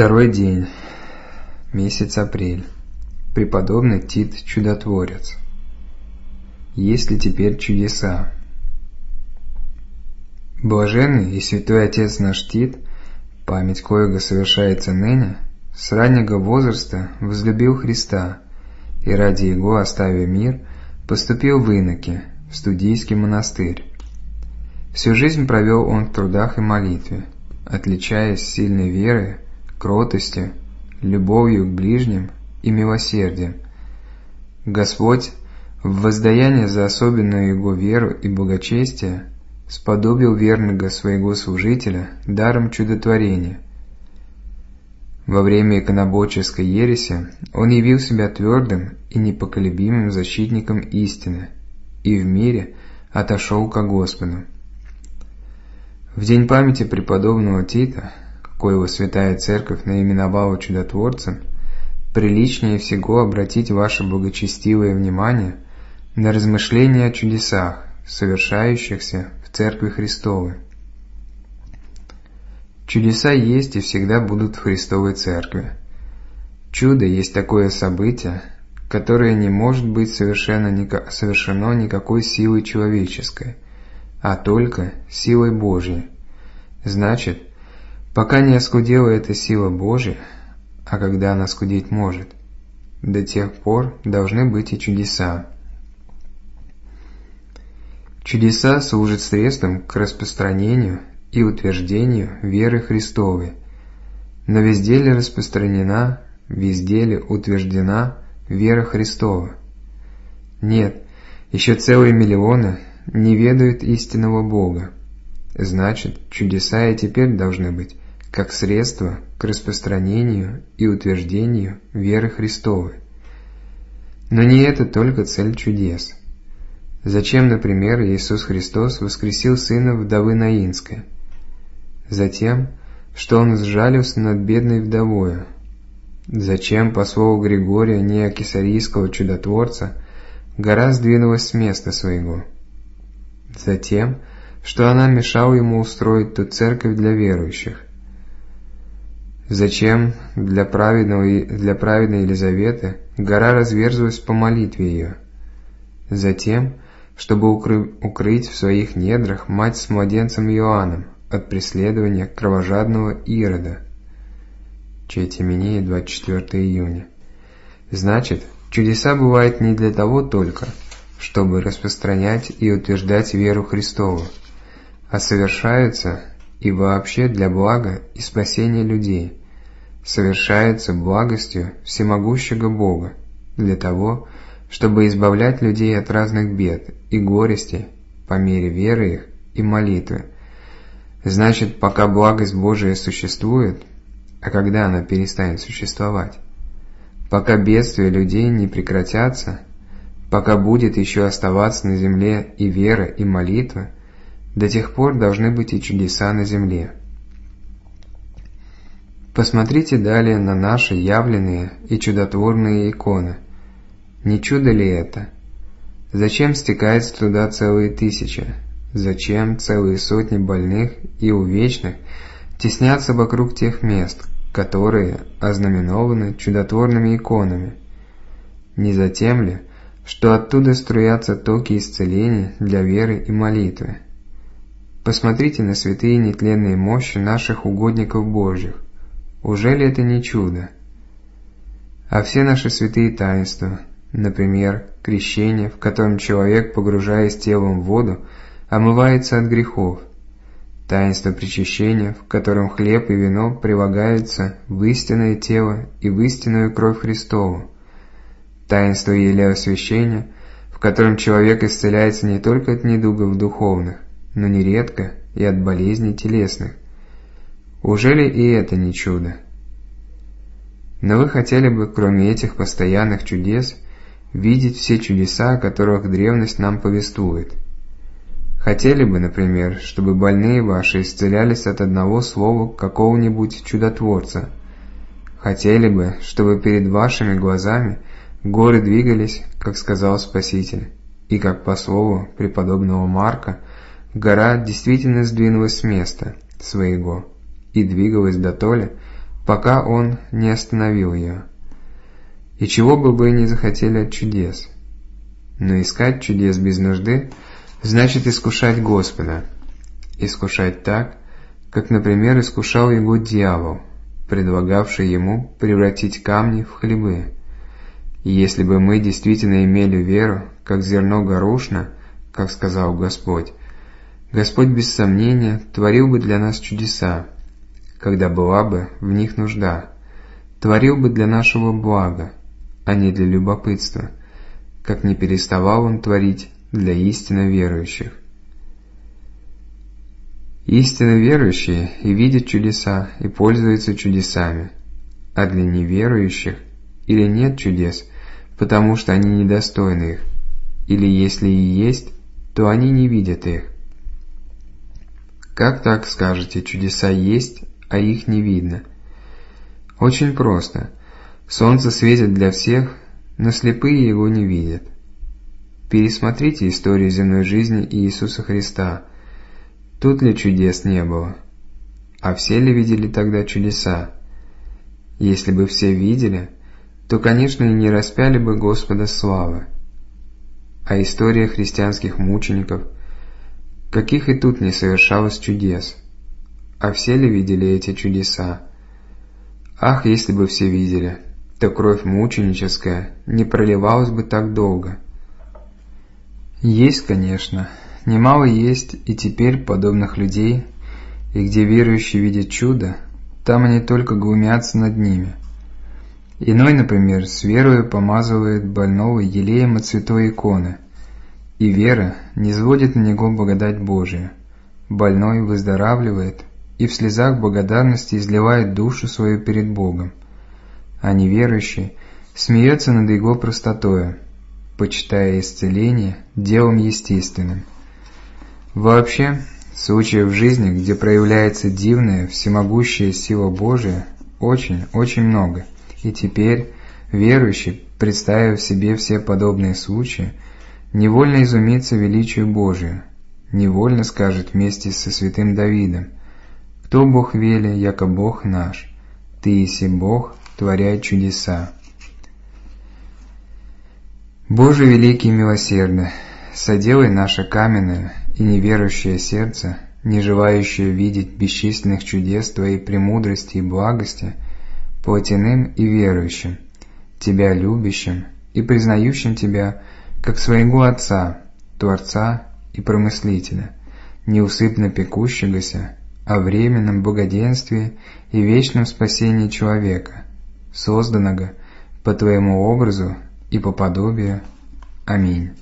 Второй день. Месяц апрель. Преподобный Тит Чудотворец. Есть ли теперь чудеса? Блаженный и святой отец наш Тит, память коего совершается ныне, с раннего возраста возлюбил Христа и ради Его, оставя мир, поступил в иноки, в студийский монастырь. Всю жизнь провел он в трудах и молитве, отличаясь сильной верой, кротостью, любовью к ближним и милосердием. Господь, в воздаяние за особенную Его веру и благочестие, сподобил верного своего служителя даром чудотворения. Во время иконоборческой ереси он явил себя твердым и непоколебимым защитником истины и в мире отошел ко Господу. В день памяти преподобного Тита, коего Святая Церковь наименовала чудотворцем, приличнее всего обратить ваше благочестивое внимание на размышления о чудесах, совершающихся в Церкви Христовой. Чудеса есть и всегда будут в Христовой Церкви. Чудо есть такое событие, которое не может быть совершено никакой силой человеческой, а только силой Божьей. Значит, пока не оскудела эта сила Божья, а когда она скудеть может, до тех пор должны быть и чудеса. Чудеса служат средством к распространению и утверждению веры Христовой. Но везде ли распространена, везде ли утверждена вера Христова? Нет, еще целые миллионы не ведают истинного Бога. Значит, чудеса и теперь должны быть как средство к распространению и утверждению веры Христовой. Но не это только цель чудес. Зачем, например, Иисус Христос воскресил сына вдовы Наинской? Затем, что Он сжалился над бедной вдовою. Зачем, по слову Григория Неокесарийского чудотворца, гора сдвинулась с места своего? Затем, что она мешала ему устроить ту церковь для верующих. Зачем для праведной Елизаветы гора разверзлась по молитве ее? Затем, чтобы укрыть в своих недрах мать с младенцем Иоанном от преследования кровожадного Ирода. Чейтиминея, 24 июня. Значит, чудеса бывают не для того только, чтобы распространять и утверждать веру Христову, а совершаются и вообще для блага и спасения людей, совершаются благостью всемогущего Бога, для того, чтобы избавлять людей от разных бед и горестей по мере веры их и молитвы. Значит, пока благость Божия существует, а когда она перестанет существовать? Пока бедствия людей не прекратятся, пока будет еще оставаться на земле и вера, и молитва, до тех пор должны быть и чудеса на земле. Посмотрите далее на наши явленные и чудотворные иконы. Не чудо ли это? Зачем стекается туда целые тысячи? Зачем целые сотни больных и увечных теснятся вокруг тех мест, которые ознаменованы чудотворными иконами? Не затем ли, что оттуда струятся токи исцеления для веры и молитвы? Посмотрите на святые нетленные мощи наших угодников Божьих. Уже ли это не чудо? А все наши святые таинства, например, крещение, в котором человек, погружаясь телом в воду, омывается от грехов, таинство причащения, в котором хлеб и вино прилагаются в истинное тело и в истинную кровь Христову, таинство елеосвящения, в котором человек исцеляется не только от недугов духовных, но нередко и от болезней телесных. Уже ли и это не чудо? Но вы хотели бы, кроме этих постоянных чудес, видеть все чудеса, о которых древность нам повествует. Хотели бы, например, чтобы больные ваши исцелялись от одного слова какого-нибудь чудотворца. Хотели бы, чтобы перед вашими глазами горы двигались, как сказал Спаситель, и как по слову преподобного Марка, гора действительно сдвинулась с места своего и двигалась дотоле, пока Он не остановил ее. И чего бы вы ни захотели от чудес. Но искать чудес без нужды значит искушать Господа. Искушать так, как, например, искушал его дьявол, предлагавший ему превратить камни в хлебы. И если бы мы действительно имели веру, как зерно горошна, как сказал Господь, Господь без сомнения творил бы для нас чудеса, когда была бы в них нужда, творил бы для нашего блага, а не для любопытства, как не переставал Он творить для истинно верующих. Истинно верующие и видят чудеса, и пользуются чудесами, а для неверующих или нет чудес, потому что они недостойны их, или если и есть, то они не видят их. Как так скажете, чудеса есть, а их не видно? Очень просто. Солнце светит для всех, но слепые его не видят. Пересмотрите историю земной жизни Иисуса Христа. Тут ли чудес не было? А все ли видели тогда чудеса? Если бы все видели, то, конечно, и не распяли бы Господа славы. А история христианских мучеников, каких и тут не совершалось чудес. А все ли видели эти чудеса? Ах, если бы все видели, то кровь мученическая не проливалась бы так долго. Есть, конечно, немало есть и теперь подобных людей, и где верующие видят чудо, там они только глумятся над ними. Иной, например, с верою помазывает больного елеем от святой иконы, и вера низводит на него благодать Божию. Больной выздоравливает и в слезах благодарности изливает душу свою перед Богом, а неверующий смеется над его простотою, почитая исцеление делом естественным. Вообще, случаев в жизни, где проявляется дивная, всемогущая сила Божия, очень много. И теперь верующий, представив себе все подобные случаи, невольно изумится величию Божию, невольно скажет вместе со святым Давидом: «Кто Бог вели, яко Бог наш? Ты еси Бог, творяй чудеса». Боже великий и милосердный, соделай наше каменное и неверующее сердце, не желающее видеть бесчисленных чудес Твоей премудрости и благости, плотяным и верующим, Тебя любящим и признающим Тебя как своего Отца, Творца и Промыслителя, неусыпно пекущегося о временном благоденствии и вечном спасении человека, созданного по Твоему образу и по подобию. Аминь.